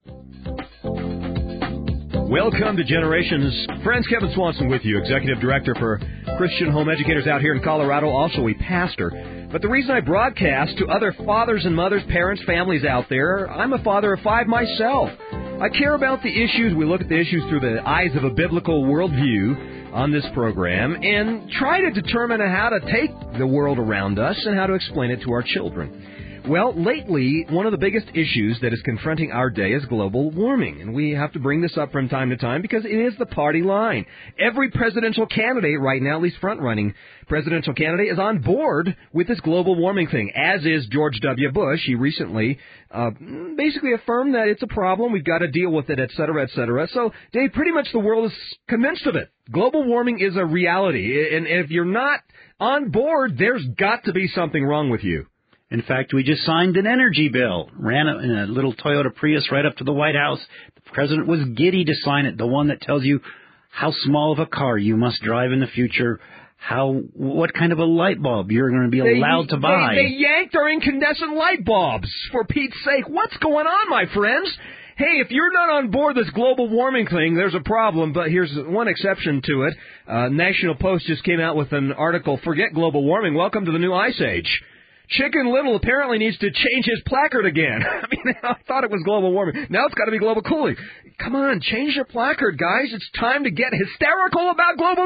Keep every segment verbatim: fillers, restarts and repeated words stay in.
Welcome to Generations. Friends, Kevin Swanson with you, Executive Director for Christian Home Educators out here in Colorado, also a pastor. But the reason I broadcast to other fathers and mothers, parents, families out there, I'm a father of five myself. I care about the issues. We look at the issues through the eyes of a biblical worldview on this program and try to determine how to take the world around us and how to explain it to our children. Well, lately, one of the biggest issues that is confronting our day is global warming, and we have to bring this up from time to time because it is the party line. Every presidential candidate right now, at least front-running presidential candidate, is on board with this global warming thing, as is George W. Bush. He recently uh, basically affirmed that it's a problem, we've got to deal with it, et cetera, et cetera. So, Dave, pretty much the world is convinced of it. Global warming is a reality, and if you're not on board, there's got to be something wrong with you. In fact, we just signed an energy bill, ran it in a little Toyota Prius right up to the White House. The president was giddy to sign it, the one that tells you how small of a car you must drive in the future, how what kind of a light bulb you're going to be they, allowed to buy. They, they yanked our incandescent light bulbs, for Pete's sake. What's going on, my friends? Hey, if you're not on board this global warming thing, there's a problem, but here's one exception to it. Uh, National Post just came out with an article, Forget Global Warming, Welcome to the New Ice Age. Chicken Little apparently needs to change his placard again. I mean, I thought it was global warming. Now it's got to be global cooling. Come on, change your placard, guys. It's time to get hysterical about global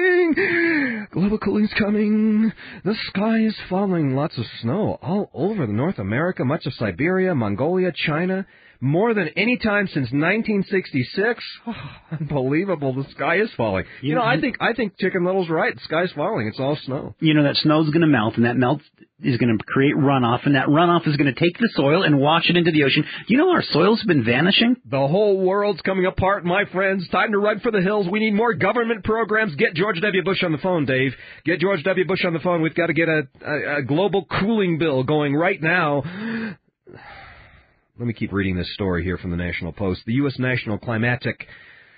cooling. Global cooling's coming. The sky is falling. Lots of snow all over North America, much of Siberia, Mongolia, China. More than any time since nineteen sixty-six. Oh, unbelievable. The sky is falling. You know, I think I think Chicken Little's right. The sky's falling. It's all snow. You know, that snow's going to melt, and that melt is going to create runoff, and that runoff is going to take the soil and wash it into the ocean. You know, our soil's been vanishing. The whole world's coming apart, my friends. Time to run for the hills. We need more government programs. Get George W. Bush on the phone, Dave. Get George W. Bush on the phone. We've got to get a, a, a global cooling bill going right now. Let me keep reading this story here from the National Post. The U S National Climatic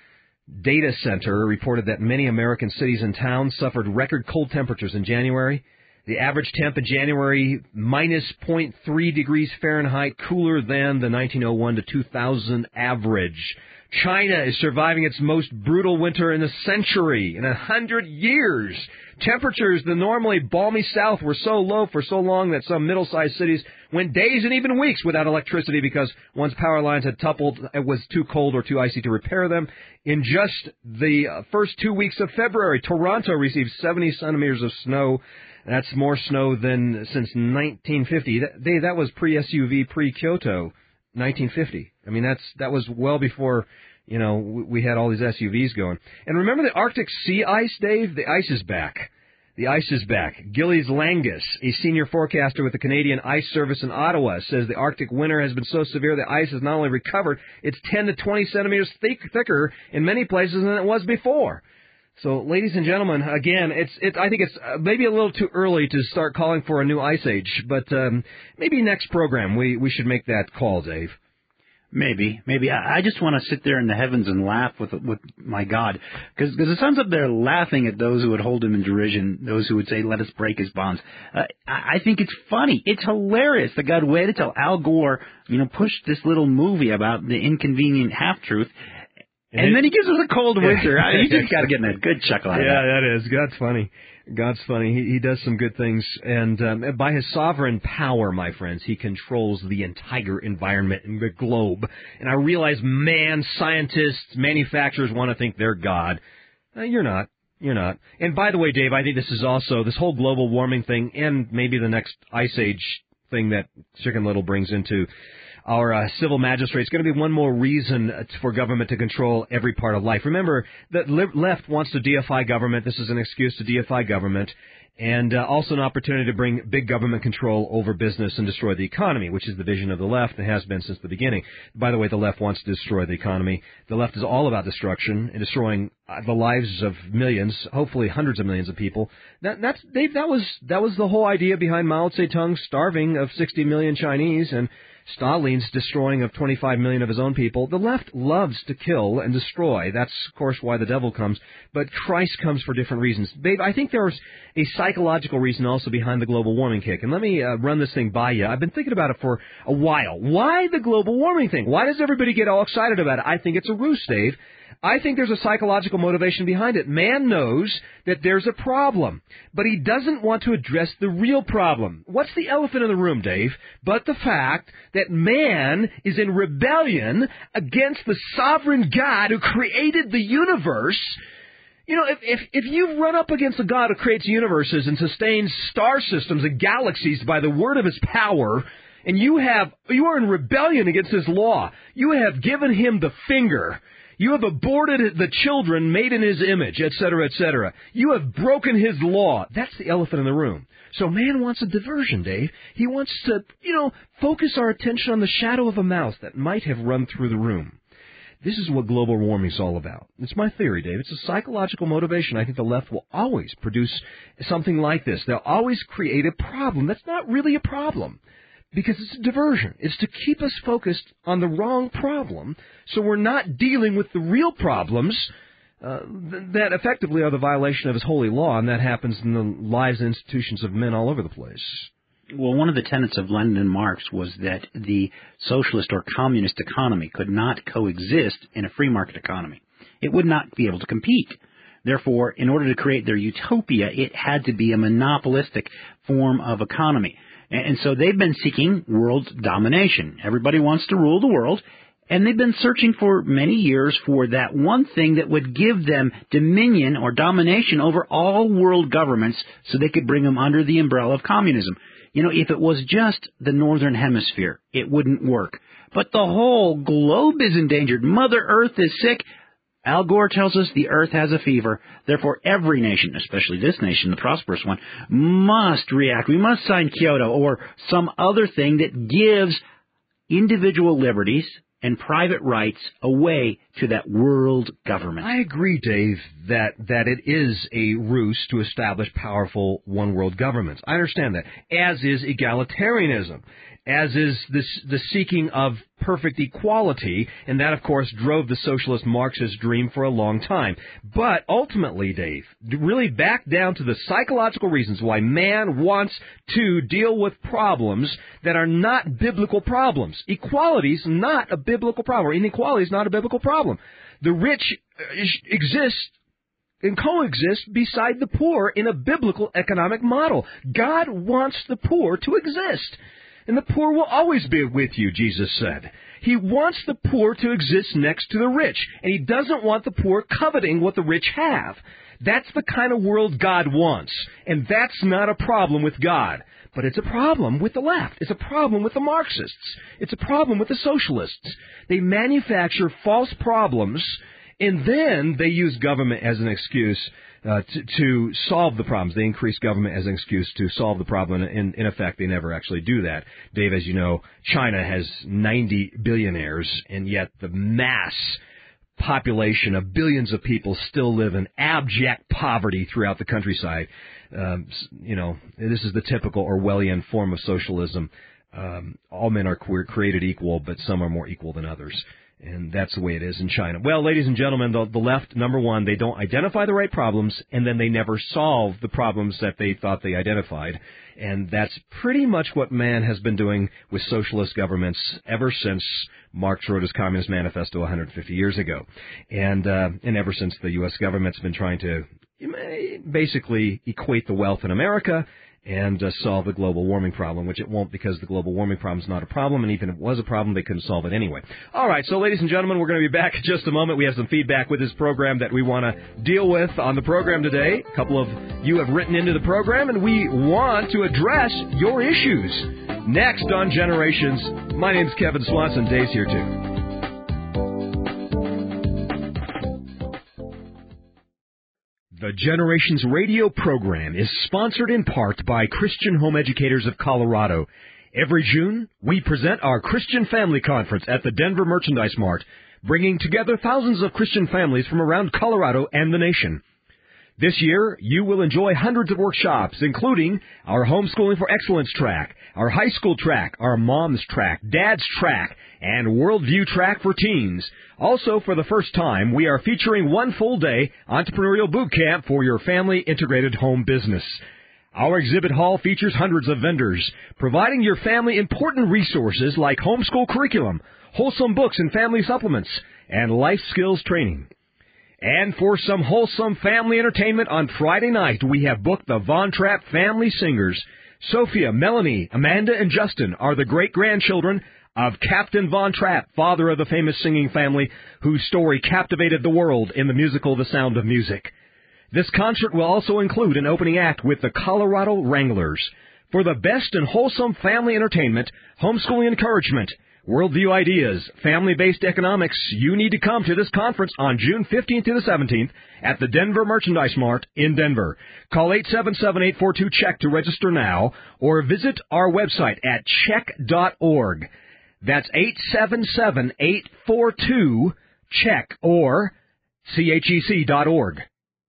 Data Center reported that many American cities and towns suffered record cold temperatures in January. The average temp in January, minus zero point three degrees Fahrenheit, cooler than the nineteen oh one to two thousand average. China is surviving its most brutal winter in a century, in a hundred years. Temperatures, the normally balmy south, were so low for so long that some middle-sized cities went days and even weeks without electricity because one's power lines had toppled, it was too cold or too icy to repair them. In just the first two weeks of February, Toronto received seventy centimeters of snow. That's more snow than since nineteen fifty. That, they, that was pre-S U V, pre-Kyoto, nineteen fifty. I mean, that's that was well before, you know, we had all these S U Vs going. And remember the Arctic sea ice, Dave? The ice is back. The ice is back. Gillies Langus, a senior forecaster with the Canadian Ice Service in Ottawa, says the Arctic winter has been so severe the ice has not only recovered, it's ten to twenty centimeters thick, thicker in many places than it was before. So, ladies and gentlemen, again, it's it. I think it's maybe a little too early to start calling for a new ice age, but um, maybe next program we, we should make that call, Dave. Maybe, maybe. I, I just want to sit there in the heavens and laugh with with my God, because the sun's up there laughing at those who would hold him in derision, those who would say, let us break his bonds. Uh, I, I think it's funny. It's hilarious that God waited till Al Gore, you know, pushed this little movie about the inconvenient half-truth, and, and then he gives us a cold winter. You just got to get in a good chuckle out of that. Yeah, that is. God's funny. God's funny. He, he does some good things. And um, by his sovereign power, my friends, he controls the entire environment and the globe. And I realize man, scientists, manufacturers want to think they're God. Uh, you're not. You're not. And by the way, Dave, I think this is also, this whole global warming thing and maybe the next ice age thing that Chicken Little brings into our uh, civil magistrates, going to be one more reason for government to control every part of life. Remember, the left wants to deify government. This is an excuse to deify government, and uh, also an opportunity to bring big government control over business and destroy the economy, which is the vision of the left and has been since the beginning. By the way, the left wants to destroy the economy. The left is all about destruction and destroying the lives of millions, hopefully hundreds of millions of people. That, that's, Dave, that was that was the whole idea behind Mao Zedong's starving of sixty million Chinese and Stalin's destroying of twenty-five million of his own people. The left loves to kill and destroy. That's, of course, why the devil comes. But Christ comes for different reasons. Babe, I think there's a psychological reason also behind the global warming kick. And let me uh, run this thing by you. I've been thinking about it for a while. Why the global warming thing? Why does everybody get all excited about it? I think it's a ruse, Dave. I think there's a psychological motivation behind it. Man knows that there's a problem, but he doesn't want to address the real problem. What's the elephant in the room, Dave? But the fact that man is in rebellion against the sovereign God who created the universe. You know, if, if if you run up against a God who creates universes and sustains star systems and galaxies by the word of his power, and you have you are in rebellion against his law, you have given him the finger. You have aborted the children made in his image, et cetera, et cetera. You have broken his law. That's the elephant in the room. So man wants a diversion, Dave. He wants to, you know, focus our attention on the shadow of a mouse that might have run through the room. This is what global warming is all about. It's my theory, Dave. It's a psychological motivation. I think the left will always produce something like this. They'll always create a problem that's not really a problem. Because it's a diversion. It's to keep us focused on the wrong problem, so we're not dealing with the real problems uh, th- that effectively are the violation of his holy law, and that happens in the lives and institutions of men all over the place. Well, one of the tenets of Lenin and Marx was that the socialist or communist economy could not coexist in a free market economy. It would not be able to compete. Therefore, in order to create their utopia, it had to be a monopolistic form of economy. And so they've been seeking world domination. Everybody wants to rule the world, and they've been searching for many years for that one thing that would give them dominion or domination over all world governments so they could bring them under the umbrella of communism. You know, if it was just the Northern Hemisphere, it wouldn't work. But the whole globe is endangered. Mother Earth is sick. Al Gore tells us the earth has a fever. Therefore, every nation, especially this nation, the prosperous one, must react. We must sign Kyoto or some other thing that gives individual liberties and private rights away to that world government. I agree, Dave, that, that it is a ruse to establish powerful one-world governments. I understand that, as is egalitarianism, as is this, the seeking of perfect equality, and that, of course, drove the socialist Marxist dream for a long time. But ultimately, Dave, really back down to the psychological reasons why man wants to deal with problems that are not biblical problems. Equality is not a biblical problem. Inequality is not a biblical problem. The rich exist and coexist beside the poor in a biblical economic model. God wants the poor to exist. And the poor will always be with you, Jesus said. He wants the poor to exist next to the rich, and he doesn't want the poor coveting what the rich have. That's the kind of world God wants, and that's not a problem with God. But it's a problem with the left. It's a problem with the Marxists. It's a problem with the socialists. They manufacture false problems, and then they use government as an excuse Uh, to, to solve the problems. They increase government as an excuse to solve the problem. In, in effect, they never actually do that. Dave, as you know, China has ninety billionaires, and yet the mass population of billions of people still live in abject poverty throughout the countryside. Um, you know, this is the typical Orwellian form of socialism. Um, all men are created equal, but some are more equal than others. And that's the way it is in China. Well, ladies and gentlemen, the, the left, number one, they don't identify the right problems, and then they never solve the problems that they thought they identified. And that's pretty much what man has been doing with socialist governments ever since Marx wrote his Communist Manifesto one hundred fifty years ago. And, uh, and ever since the U S government's been trying to basically equate the wealth in America and uh, solve the global warming problem, which it won't, because the global warming problem is not a problem, and even if it was a problem, they couldn't solve it anyway. All right, so ladies and gentlemen, we're going to be back in just a moment. We have some feedback with this program that we want to deal with on the program today. A couple of you have written into the program, and we want to address your issues. Next on Generations, my name's Kevin Swanson. Dave's here, too. The Generations radio program is sponsored in part by Christian Home Educators of Colorado. Every June, we present our Christian Family Conference at the Denver Merchandise Mart, bringing together thousands of Christian families from around Colorado and the nation. This year, you will enjoy hundreds of workshops, including our Homeschooling for Excellence track, our high school track, our mom's track, dad's track, and worldview track for teens. Also, for the first time, we are featuring one full-day entrepreneurial boot camp for your family integrated home business. Our exhibit hall features hundreds of vendors, providing your family important resources like homeschool curriculum, wholesome books and family supplements, and life skills training. And for some wholesome family entertainment on Friday night, we have booked the Von Trapp family singers. Sophia, Melanie, Amanda, and Justin are the great-grandchildren of Captain Von Trapp, father of the famous singing family, whose story captivated the world in the musical The Sound of Music. This concert will also include an opening act with the Colorado Wranglers. For the best and wholesome family entertainment, homeschooling encouragement, worldview ideas, family-based economics, you need to come to this conference on June fifteenth to the seventeenth at the Denver Merchandise Mart in Denver. Call eight seven seven, eight four two, C H E C K to register now, or visit our website at check dot org. That's eight seven seven, eight four two, C H E C K or C H E C dot org.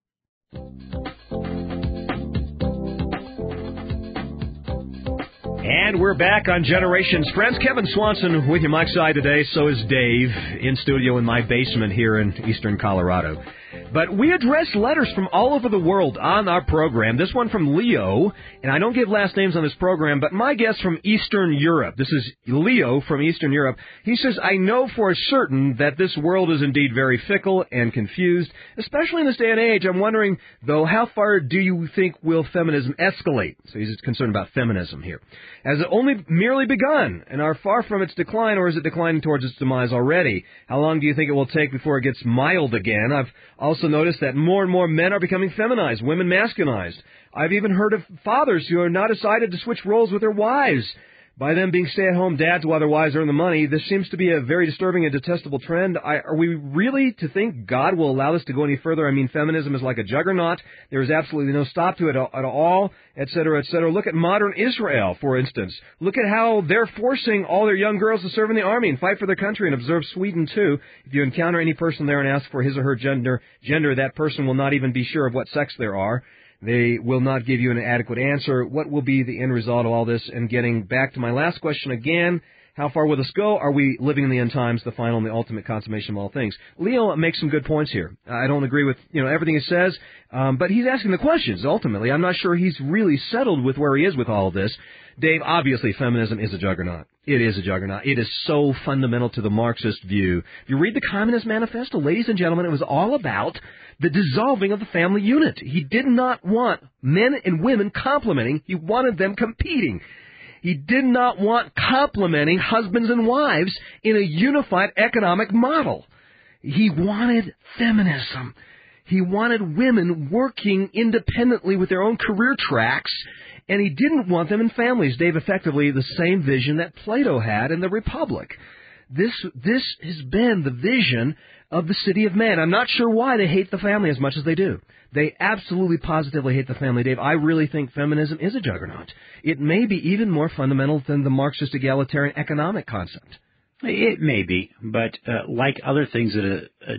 And we're back on Generations. Friends, Kevin Swanson with you, Mike's side today. So is Dave, in studio in my basement here in eastern Colorado. But we address letters from all over the world on our program. This one from Leo, and I don't give last names on this program, but my guest from Eastern Europe. This is Leo from Eastern Europe. He says, I know for certain that this world is indeed very fickle and confused, especially in this day and age. I'm wondering, though, how far do you think will feminism escalate? So he's concerned about feminism here. Has it only merely begun and are far from its decline, or is it declining towards its demise already? How long do you think it will take before it gets mild again? I've also noticed that more and more men are becoming feminized, women masculinized. I've even heard of fathers who are now decided to switch roles with their wives, by them being stay-at-home dads while their wives earn the money. This seems to be a very disturbing and detestable trend. I, are we really to think God will allow this to go any further? I mean, feminism is like a juggernaut. There is absolutely no stop to it at all, et cetera, et cetera. Look at modern Israel, for instance. Look at how they're forcing all their young girls to serve in the army and fight for their country, and observe Sweden, too. If you encounter any person there and ask for his or her gender, gender, that person will not even be sure of what sex they are. They will not give you an adequate answer. What will be the end result of all this? And getting back to my last question again, how far will this go? Are we living in the end times, the final and the ultimate consummation of all things? Leo makes some good points here. I don't agree with, you know, everything he says, um, but he's asking the questions, ultimately. I'm not sure he's really settled with where he is with all of this. Dave, obviously feminism is a juggernaut. It is a juggernaut. It is so fundamental to the Marxist view. If you read the Communist Manifesto, ladies and gentlemen, it was all about the dissolving of the family unit. He did not want men and women complementing. He wanted them competing. He did not want complementing husbands and wives in a unified economic model. He wanted feminism. He wanted women working independently with their own career tracks, and he didn't want them in families. Dave, effectively the same vision that Plato had in the Republic. This this has been the vision of the city of man. I'm not sure why they hate the family as much as they do. They absolutely positively hate the family, Dave. I really think feminism is a juggernaut. It may be even more fundamental than the Marxist egalitarian economic concept. It may be, but uh, like other things that uh, uh,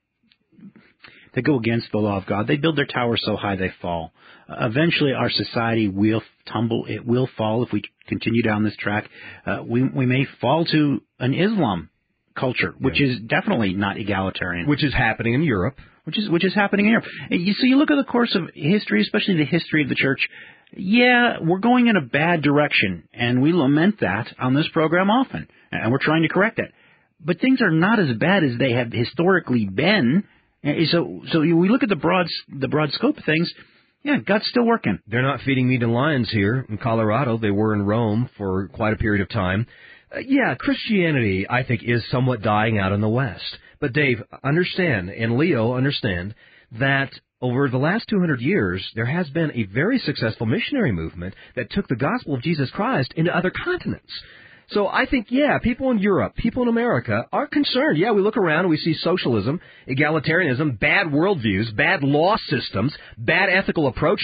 that go against the law of God, they build their towers so high they fall. Uh, eventually, our society will tumble. It will fall if we continue down this track. Uh, we we may fall to an Islam culture, which yeah. is definitely not egalitarian, which is happening in Europe, which is which is happening in Europe. You, so you look at the course of history, especially the history of the church. Yeah, we're going in a bad direction, and we lament that on this program often, and we're trying to correct that. But things are not as bad as they have historically been. So, so we look at the broad the broad scope of things. Yeah, God's still working. They're not feeding meat and lions here in Colorado. They were in Rome for quite a period of time. Uh, yeah, Christianity, I think, is somewhat dying out in the West. But Dave, understand, and Leo, understand, that over the last two hundred years, there has been a very successful missionary movement that took the gospel of Jesus Christ into other continents. So I think, yeah, people in Europe, people in America are concerned. Yeah, we look around and we see socialism, egalitarianism, bad worldviews, bad law systems, bad ethical approaches,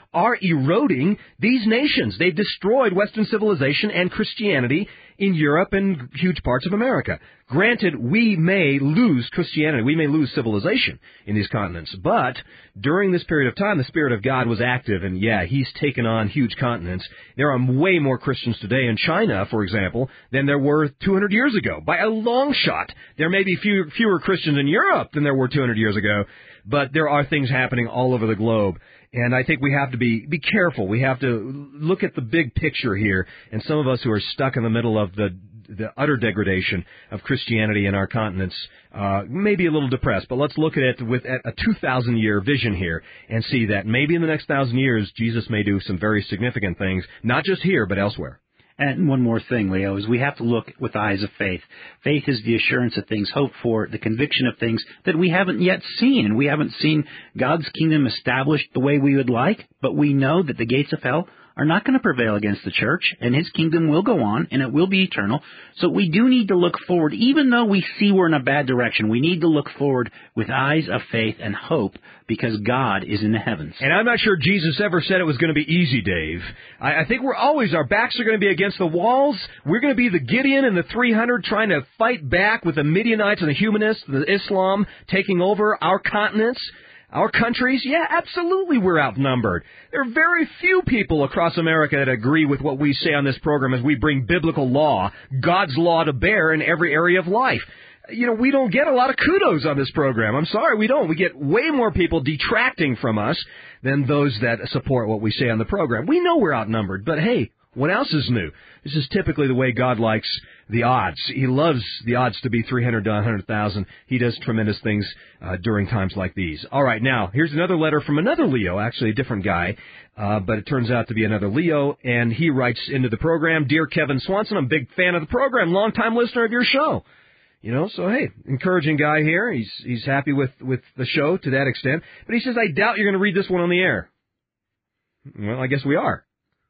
are eroding these nations. They've destroyed Western civilization and Christianity in Europe and huge parts of America. Granted, we may lose Christianity, we may lose civilization in these continents, but during this period of time, the Spirit of God was active, and yeah, He's taken on huge continents. There are way more Christians today in China, for example, than there were two hundred years ago, by a long shot. There may be few, fewer Christians in Europe than there were two hundred years ago, but there are things happening all over the globe. And I think we have to be, be careful. We have to look at the big picture here. And some of us who are stuck in the middle of the the utter degradation of Christianity in our continents uh, may be a little depressed. But let's look at it with at a two thousand year vision here and see that maybe in the next thousand years, Jesus may do some very significant things, not just here, but elsewhere. And one more thing, Leo, is we have to look with eyes of faith. Faith is the assurance of things hoped for, the conviction of things that we haven't yet seen. And we haven't seen God's kingdom established the way we would like, but we know that the gates of hell are not going to prevail against the church, and His kingdom will go on, and it will be eternal. So we do need to look forward. Even though we see we're in a bad direction, we need to look forward with eyes of faith and hope, because God is in the heavens. And I'm not sure Jesus ever said it was going to be easy, Dave. I, I think we're always, our backs are going to be against the walls. We're going to be the Gideon and the three hundred trying to fight back with the Midianites and the humanists, the Islam taking over our continents. Our countries, yeah, absolutely we're outnumbered. There are very few people across America that agree with what we say on this program as we bring biblical law, God's law to bear in every area of life. You know, we don't get a lot of kudos on this program. I'm sorry, we don't. We get way more people detracting from us than those that support what we say on the program. We know we're outnumbered, but hey, what else is new? This is typically the way God likes the odds. He loves the odds to be three hundred to one hundred thousand. He does tremendous things uh, during times like these. All right, now, here's another letter from another Leo, actually a different guy, uh, but it turns out to be another Leo, and he writes into the program, Dear Kevin Swanson, I'm a big fan of the program, longtime listener of your show. You know, so hey, encouraging guy here. He's he's happy with, with the show to that extent. But he says, I doubt you're going to read this one on the air. Well, I guess we are.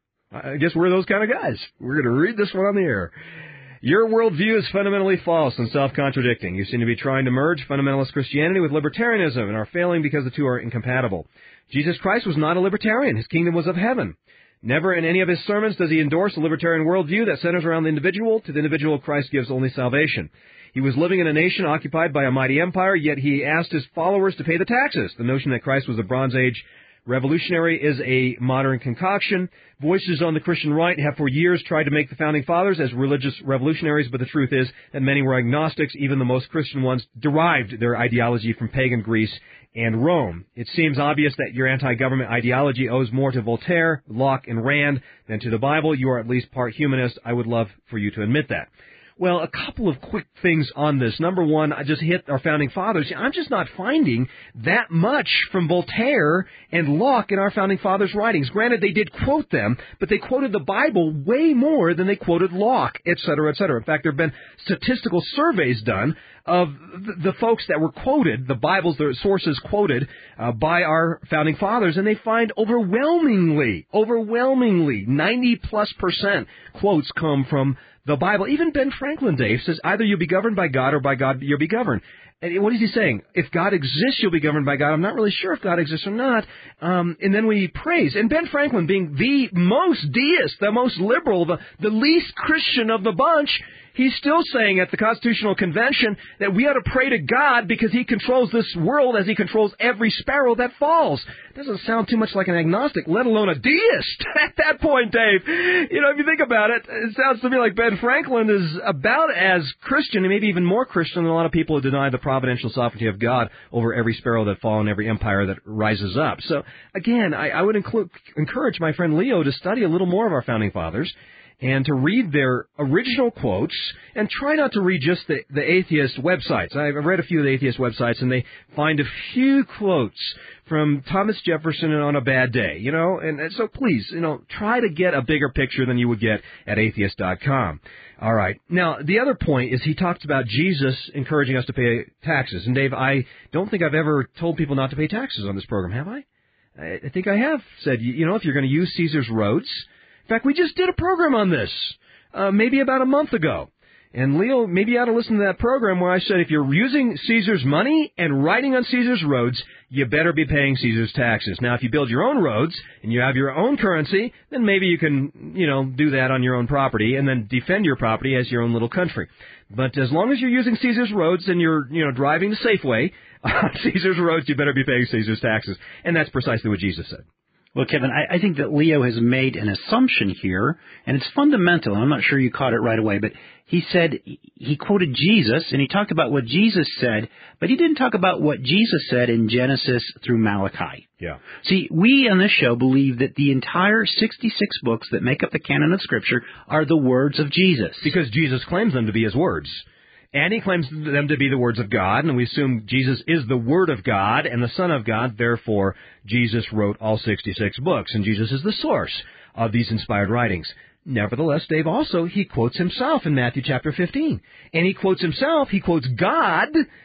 I guess we're those kind of guys. We're going to read this one on the air. Your worldview is fundamentally false and self-contradicting. You seem to be trying to merge fundamentalist Christianity with libertarianism and are failing because the two are incompatible. Jesus Christ was not a libertarian. His kingdom was of heaven. Never in any of his sermons does he endorse a libertarian worldview that centers around the individual. To the individual, Christ gives only salvation. He was living in a nation occupied by a mighty empire, yet he asked his followers to pay the taxes. The notion that Christ was a Bronze Age revolutionary is a modern concoction. Voices on the Christian right have for years tried to make the Founding Fathers as religious revolutionaries, but the truth is that many were agnostics. Even the most Christian ones derived their ideology from pagan Greece and Rome. It seems obvious that your anti-government ideology owes more to Voltaire, Locke, and Rand than to the Bible. You are at least part humanist. I would love for you to admit that. Well, a couple of quick things on this. Number one, I just hit our Founding Fathers. I'm just not finding that much from Voltaire and Locke in our Founding Fathers' writings. Granted, they did quote them, but they quoted the Bible way more than they quoted Locke, et cetera, et cetera. In fact, there have been statistical surveys done of the folks that were quoted, the Bibles, the sources quoted uh, by our Founding Fathers, and they find overwhelmingly, overwhelmingly, ninety plus percent quotes come from the Bible. Even Ben Franklin, Dave, says either you'll be governed by God or by God you'll be governed. And what is he saying? If God exists, you'll be governed by God. I'm not really sure if God exists or not. Um, and then we praise. And Ben Franklin, being the most deist, the most liberal, the, the least Christian of the bunch, he's still saying at the Constitutional Convention that we ought to pray to God because He controls this world as He controls every sparrow that falls. Doesn't sound too much like an agnostic, let alone a deist at that point, Dave. You know, if you think about it, it sounds to me like Ben Franklin is about as Christian, and maybe even more Christian than a lot of people who deny the providential sovereignty of God over every sparrow that falls and every empire that rises up. So, again, I, I would include, encourage my friend Leo to study a little more of our Founding Fathers and to read their original quotes, and try not to read just the, the atheist websites. I've read a few of the atheist websites, and they find a few quotes from Thomas Jefferson on a bad day, you know, and, and so please, you know, try to get a bigger picture than you would get at atheist dot com. All right. Now, the other point is he talks about Jesus encouraging us to pay taxes. And, Dave, I don't think I've ever told people not to pay taxes on this program, have I? I think I have said, you know, if you're going to use Caesar's roads. In fact, we just did a program on this, uh, maybe about a month ago. And Leo, maybe you ought to listen to that program where I said if you're using Caesar's money and riding on Caesar's roads, you better be paying Caesar's taxes. Now, if you build your own roads and you have your own currency, then maybe you can, you know, do that on your own property and then defend your property as your own little country. But as long as you're using Caesar's roads and you're, you know, driving the Safeway on Caesar's roads, you better be paying Caesar's taxes. And that's precisely what Jesus said. Well, Kevin, I, I think that Leo has made an assumption here, and it's fundamental, and I'm not sure you caught it right away, but he said, he quoted Jesus, and he talked about what Jesus said, but he didn't talk about what Jesus said in Genesis through Malachi. Yeah. See, we on this show believe that the entire sixty-six books that make up the canon of Scripture are the words of Jesus. Because Jesus claims them to be his words. And he claims them to be the words of God, and we assume Jesus is the Word of God and the Son of God. Therefore, Jesus wrote all sixty-six books, and Jesus is the source of these inspired writings. Nevertheless, Dave, also, he quotes himself in Matthew chapter fifteen. And he quotes himself, he quotes God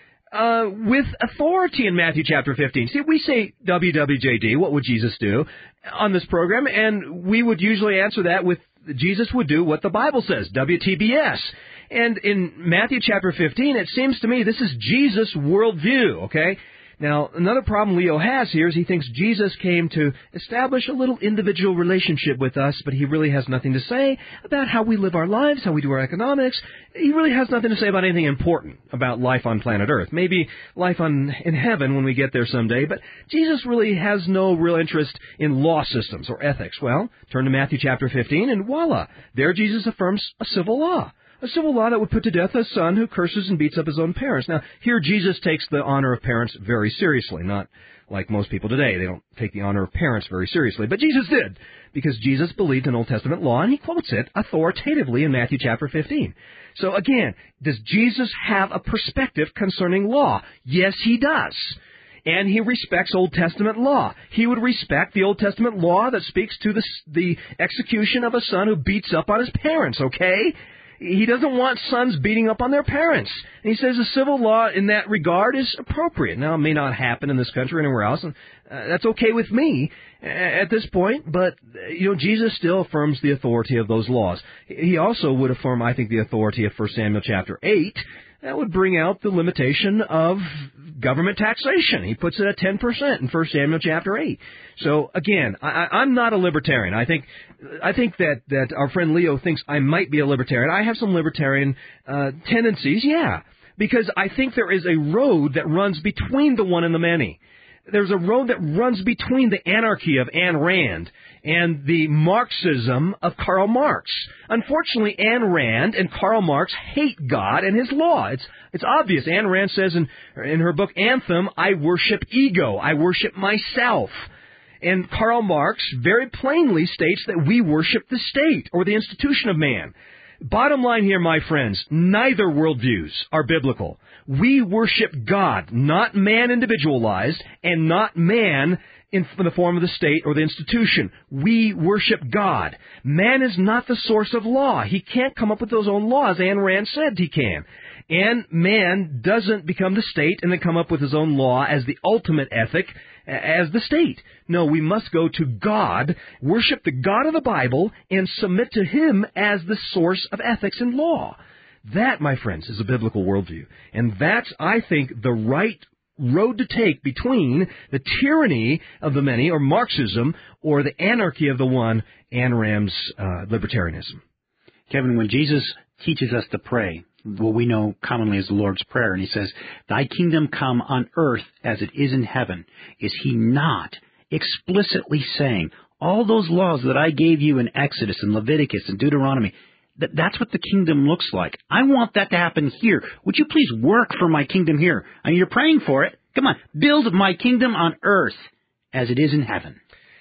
uh, with authority in Matthew chapter fifteen. See, we say W W J D, what would Jesus do, on this program, and we would usually answer that with Jesus would do what the Bible says, W T B S. And in Matthew chapter fifteen, it seems to me this is Jesus' worldview, okay? Now, another problem Leo has here is he thinks Jesus came to establish a little individual relationship with us, but he really has nothing to say about how we live our lives, how we do our economics. He really has nothing to say about anything important about life on planet Earth. Maybe life on in heaven when we get there someday, but Jesus really has no real interest in law systems or ethics. Well, turn to Matthew chapter fifteen, and voila, there Jesus affirms a civil law. A civil law that would put to death a son who curses and beats up his own parents. Now, here Jesus takes the honor of parents very seriously, not like most people today. They don't take the honor of parents very seriously. But Jesus did, because Jesus believed in Old Testament law, and he quotes it authoritatively in Matthew chapter fifteen. So again, does Jesus have a perspective concerning law? Yes, he does. And he respects Old Testament law. He would respect the Old Testament law that speaks to the, the execution of a son who beats up on his parents, okay? He doesn't want sons beating up on their parents. And he says the civil law in that regard is appropriate. Now, it may not happen in this country or anywhere else, and uh, that's okay with me at this point, but, you know, Jesus still affirms the authority of those laws. He also would affirm, I think, the authority of First Samuel chapter eight. That would bring out the limitation of government taxation. He puts it at ten percent in First Samuel chapter eight. So, again, I, I'm not a libertarian. I think I think that, that our friend Leo thinks I might be a libertarian. I have some libertarian uh, tendencies, yeah, because I think there is a road that runs between the one and the many. There's a road that runs between the anarchy of Ayn Rand and the Marxism of Karl Marx. Unfortunately, Ayn Rand and Karl Marx hate God and his law. It's it's obvious. Ayn Rand says in, in her book Anthem, I worship ego. I worship myself. And Karl Marx very plainly states that we worship the state or the institution of man. Bottom line here, my friends, neither worldviews are biblical. We worship God, not man individualized, and not man in the form of the state or the institution. We worship God. Man is not the source of law. He can't come up with those own laws. Ayn Rand said he can. And man doesn't become the state and then come up with his own law as the ultimate ethic, as the state. No, we must go to God, worship the God of the Bible, and submit to Him as the source of ethics and law. That, my friends, is a biblical worldview. And that's, I think, the right road to take between the tyranny of the many, or Marxism, or the anarchy of the one, Ayn Rand's uh, libertarianism. Kevin, when Jesus teaches us to pray, what we know commonly as the Lord's Prayer, and he says, Thy kingdom come on earth as it is in heaven, is he not explicitly saying, all those laws that I gave you in Exodus and Leviticus and Deuteronomy, that that's what the kingdom looks like. I want that to happen here. Would you please work for my kingdom here? I mean, you're praying for it. Come on, build my kingdom on earth as it is in heaven.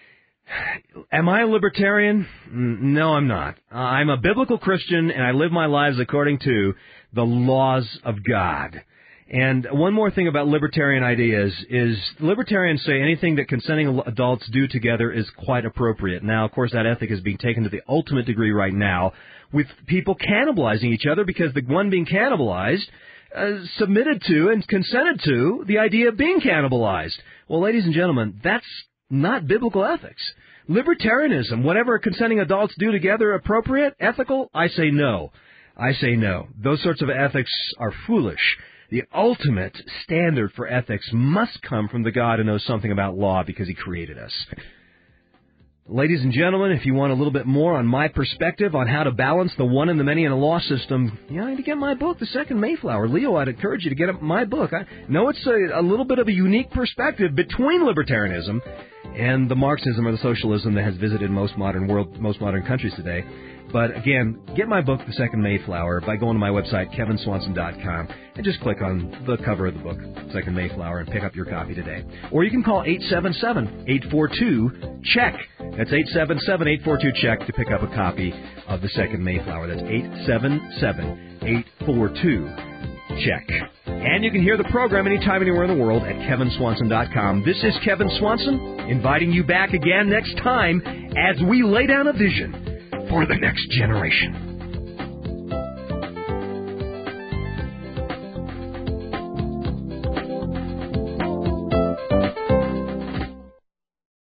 Am I a libertarian? No, I'm not. I'm a biblical Christian, and I live my lives according to the laws of God. And one more thing about libertarian ideas is libertarians say anything that consenting adults do together is quite appropriate. Now, of course, that ethic is being taken to the ultimate degree right now with people cannibalizing each other because the one being cannibalized uh, submitted to and consented to the idea of being cannibalized. Well, ladies and gentlemen, that's not biblical ethics. Libertarianism, whatever consenting adults do together appropriate, ethical, I say no. I say no. Those sorts of ethics are foolish. The ultimate standard for ethics must come from the God who knows something about law because he created us. Ladies and gentlemen, if you want a little bit more on my perspective on how to balance the one and the many in a law system, you know, to get my book, The Second Mayflower. Leo, I'd encourage you to get my book. I know it's a, a little bit of a unique perspective between libertarianism and the Marxism or the socialism that has visited most modern world, most modern countries today. But again, get my book, The Second Mayflower, by going to my website, kevin swanson dot com, and just click on the cover of the book, Second Mayflower, and pick up your copy today. Or you can call eight seven seven, eight four two, CHECK. That's eight seven seven, eight four two, CHECK to pick up a copy of The Second Mayflower. That's eight seven seven, eight four two, CHECK. And you can hear the program anytime, anywhere in the world at kevin swanson dot com. This is Kevin Swanson, inviting you back again next time as we lay down a vision for the next generation.